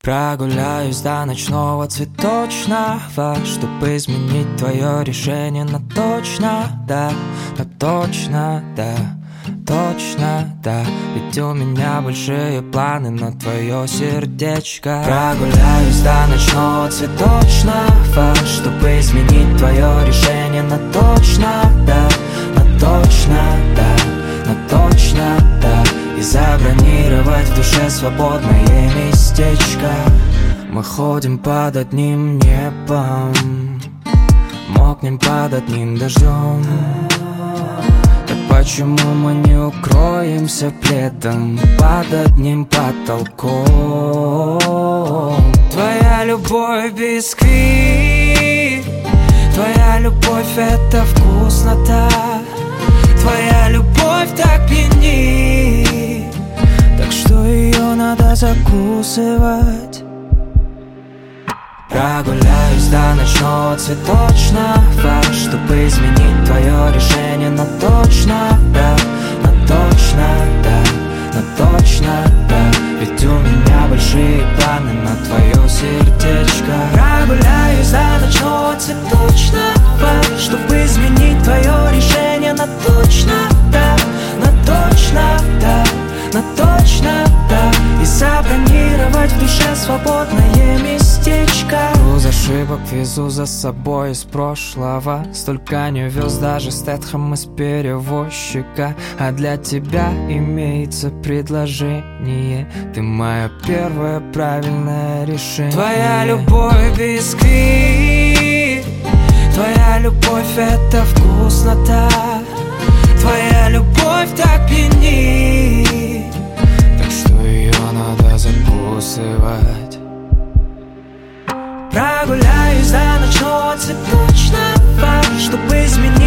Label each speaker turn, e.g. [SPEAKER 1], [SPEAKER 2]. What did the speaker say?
[SPEAKER 1] Прогуляюсь до ночного цветочного, чтобы изменить твое решение на точно, да, на точно, да, точно, да. Ведь у меня большие планы на твое сердечко. Прогуляюсь до ночного цветочного, чтобы изменить твое решение на точно, да, на точно, да, на точно, да. И забронировать в душе свободное местечко. Мы ходим под одним небом, мокнем под одним дождем. Так почему мы не укроемся пледом под одним потолком? Твоя любовь бисквит, твоя любовь это вкуснота, твоя любовь так пьянит, так что ее надо закусывать. Прогуляюсь до ночного цветочного, чтобы изменить твое решение на точно, да, на точно, да, на точно, да. Ведь у меня большие планы на твое сердечко. Прогуляюсь до ночного цветочного, чтобы изменить твое решение на точно, да, на точно, да, на точно, да. И забронировать в душе свободное местечко. Груз ошибок везу за собой из прошлого. Столько не вез даже Стэтхэм из перевозчика. А для тебя имеется предложение. Ты мое первое правильное решение. Твоя любовь бисквит, твоя любовь это вкуснота, твоя любовь так пьянит, так что ее надо закусывать. Прогуляюсь до ночного цветочного, чтобы изменить